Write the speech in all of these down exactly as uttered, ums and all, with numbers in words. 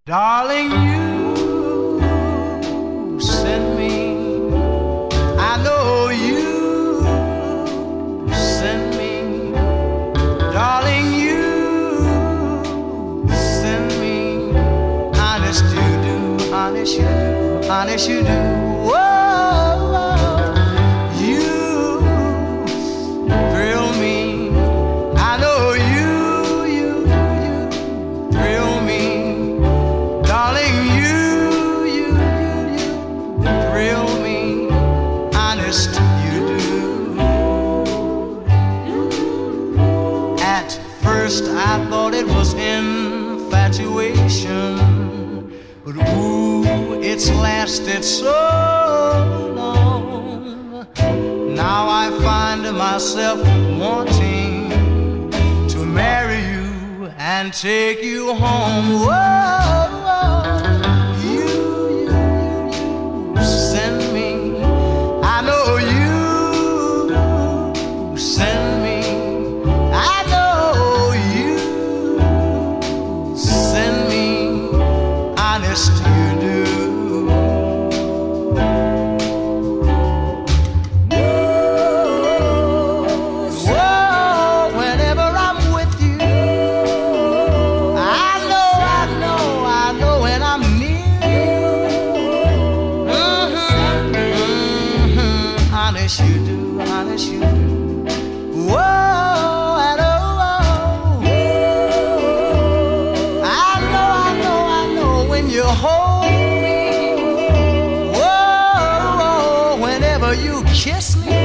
Darling, you send me, I know you send me. Darling, you send me. Honest you do, honest you do, honest you do. Whoa, you thrill me. I know you, you, you thrill me. Darling, you, you, you, you thrill me. Honest you do. At first I thought it was infatuation, but ooh, it's lasted so long. Now I find myself wanting to marry you and take you home. Whoa, you, you, you send me. I know you send me. I know you send me. Honest you do. Whoa, whenever I'm with you, I know, I know, I know when I'm near you. Mm-hmm, mm-hmm. Honest you do, honest you do. Whoa, I know, I know, I know, I know when you hold me. Whoa, whenever you kiss me.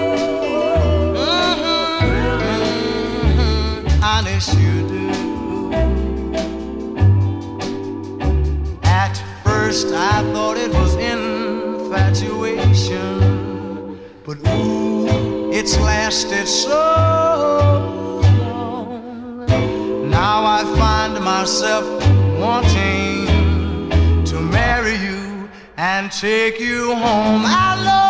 Mm-hmm, honest you do. At first I thought it was infatuation, but ooh, it's lasted so long. Now I find myself wanting to marry you and take you home. I love